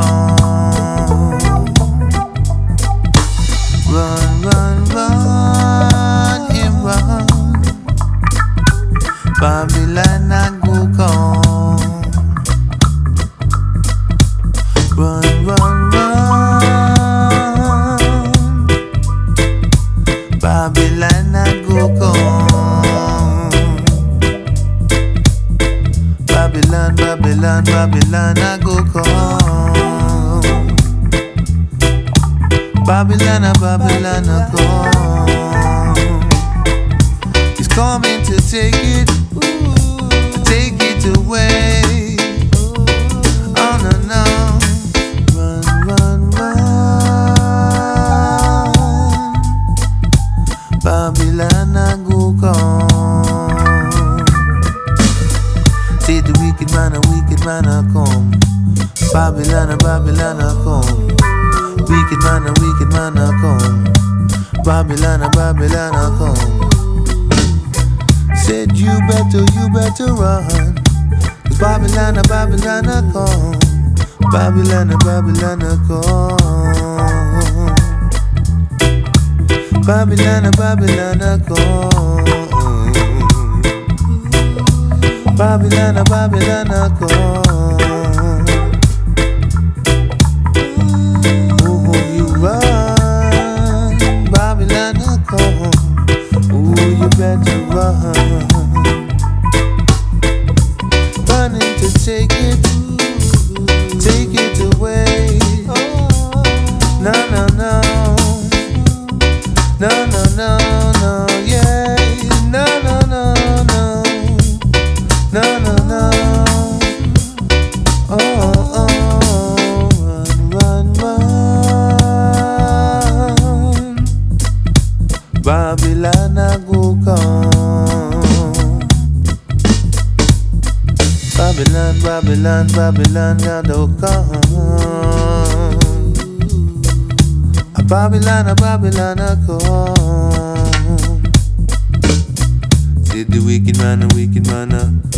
Run, run, run, him run. Babylon I go come. Run, run, run. Babylon I go come. Babylon, Babylon, Babylon I go come. Babylon, Babylon I come. He's coming to take it away. Oh no no. Run, run, run. Babylon I go come. See the wicked man I come. Babylon I come. Wicked man I come. Babylon I come. Said you better run. 'Cause Babylon I come. Babylon I come. Babylon I come. Babylon I come. Oh, you run. Babylon I come. Oh, you better run. Running to take it away. No, no, no. No, no, no, no, yeah. No, no, no, no. No, no, no. Oh, oh, run, run, run. Babylon I go come. Babylon, Babylon, Babylon I do come. Babylon I come. See the wicked man,